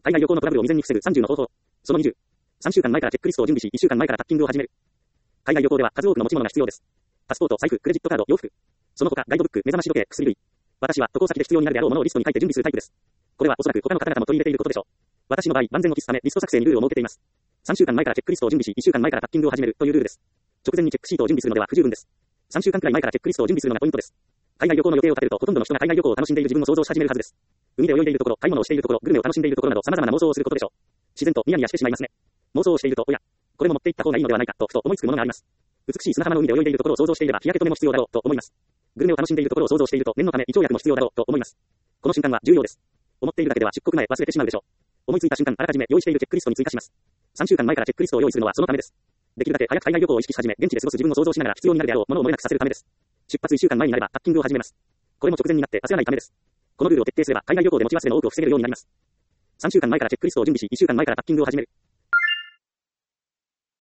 海外旅行のトラブルを未然に防ぐ30の方法。その20。3週間前からチェックリストを準備し、1週間前からパッキングを始める。海外旅行では数多くの持ち物が必要です。パスポート、財布、クレジットカード、洋服。その他、ガイドブック、目覚まし時計、薬類。私は渡航先で必要になるであろうものをリストに書いて準備するタイプです。これはおそらく他の方々も取り入れていることでしょう。私の場合、万全を期すためリスト作成にルールを設けています。3週間前からチェックリストを準備し、1週間前からパッキングを始めるというルールです。直前にチェックシートを準備するのでは不十分です。3週間くらい前からチェックリストを準備するのがポイントです。海外旅行の予定を立てるとほとんどの人が海外旅行を楽しんでいる自分を想像し始めるはずです。海で泳いでいるところ、買い物をしているところ、グルメを楽しんでいるところなど様々な妄想をすることでしょう。自然とニヤニヤしてしまいますね。妄想をしていると、おや、これも持っていった方がいいのではないかとふと思いつくものがあります。美しい砂浜の海で泳いでいるところを想像していれば日焼け止めも必要だろうと思います。グルメを楽しんでいるところを想像していると念のため胃腸薬も必要だろうと思います。この瞬間は重要です。思っているだけでは出国前忘れてしまうでしょう。思いついた瞬間あらかじめ用意しているチェックリストに追加します。3週間前からチェックリストを用意するのはそのためです。できるだけ早く海外旅行を意識し始め、現地で過ごす自分を想像しながら必要になるであろうものを漏れなくさせるためです。出発1週間前になればパッキングを始めます。これも直前になって焦らないためです。このルールを徹底すれば海外旅行で持ち忘れの多くを防げるようになります。3週間前からチェックリストを準備し、1週間前からパッキングを始める。